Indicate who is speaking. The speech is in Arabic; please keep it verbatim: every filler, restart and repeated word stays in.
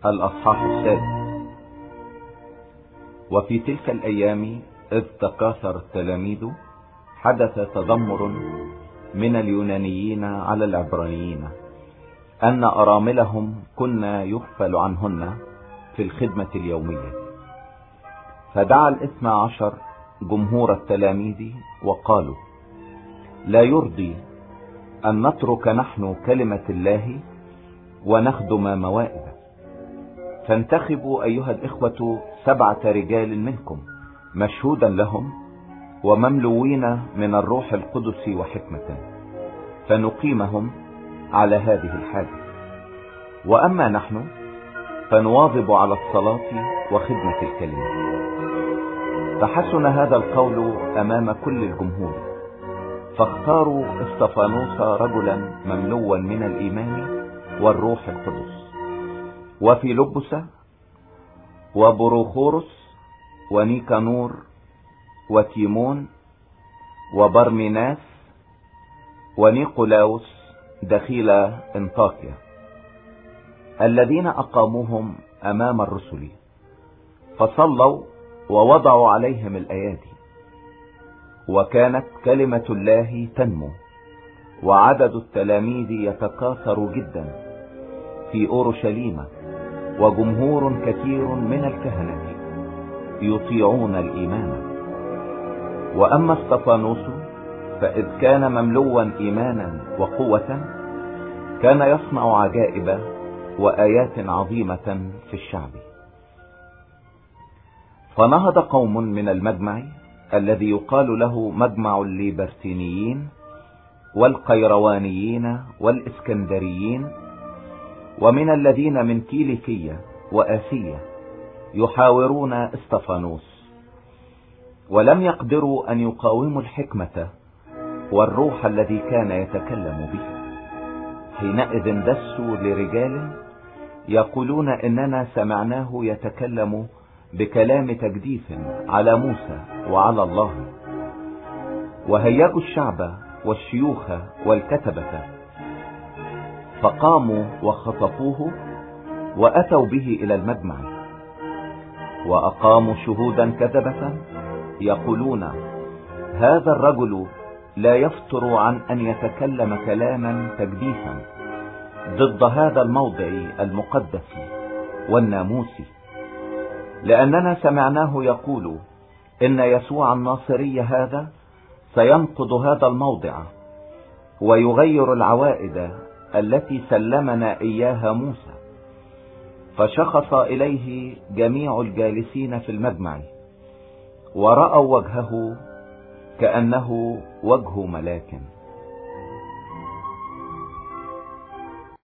Speaker 1: الأصحاح السادس. وفي تلك الأيام إذ تكاثر التلاميذ حدث تذمر من اليونانيين على العبرانيين أن أراملهم كنا يغفل عنهن في الخدمة اليومية. فدعا الاثنى عشر جمهور التلاميذ وقالوا: لا يرضي أن نترك نحن كلمة الله ونخدم موائد، فانتخبوا أيها الإخوة سبعة رجال منكم مشهودا لهم ومملوين من الروح القدس وحكمة، فنقيمهم على هذه الحاجة. وأما نحن فنواظب على الصلاة وخدمة الكلمة. فحسن هذا القول أمام كل الجمهور، فاختاروا استفانوس رجلا مملوا من الإيمان والروح القدس، وفيلبس وبروخورس ونيكانور وتيمون وبرميناس ونيقولاوس دخيل انطاكيا، الذين أقاموهم أمام الرسل، فصلوا ووضعوا عليهم الأيادي. وكانت كلمة الله تنمو، وعدد التلاميذ يتكاثر جدا في أورشليم، وجمهور كثير من الكهنة يطيعون الإيمان. وأما استفانوس فإذ كان مملوا إيمانا وقوة كان يصنع عجائب وآيات عظيمة في الشعب. فنهض قوم من المجمع الذي يقال له مجمع الليبرتينيين والقيروانيين والإسكندريين، ومن الذين من كيليكية وآسية، يحاورون استفانوس، ولم يقدروا أن يقاوموا الحكمة والروح الذي كان يتكلم به. حينئذ دسوا لرجال يقولون إننا سمعناه يتكلم بكلام تجديف على موسى وعلى الله. وهيجوا الشعب والشيوخ والكتبة، فقاموا وخطفوه وأتوا به إلى المجمع، وأقاموا شهودا كذبة يقولون: هذا الرجل لا يفتر عن أن يتكلم كلاما تجديفا ضد هذا الموضع المقدس والناموس، لأننا سمعناه يقول إن يسوع الناصري هذا سينقض هذا الموضع ويغير العوائد التي سلمنا إياها موسى. فشخص إليه جميع الجالسين في المجمع، ورأوا وجهه كأنه وجه ملاك.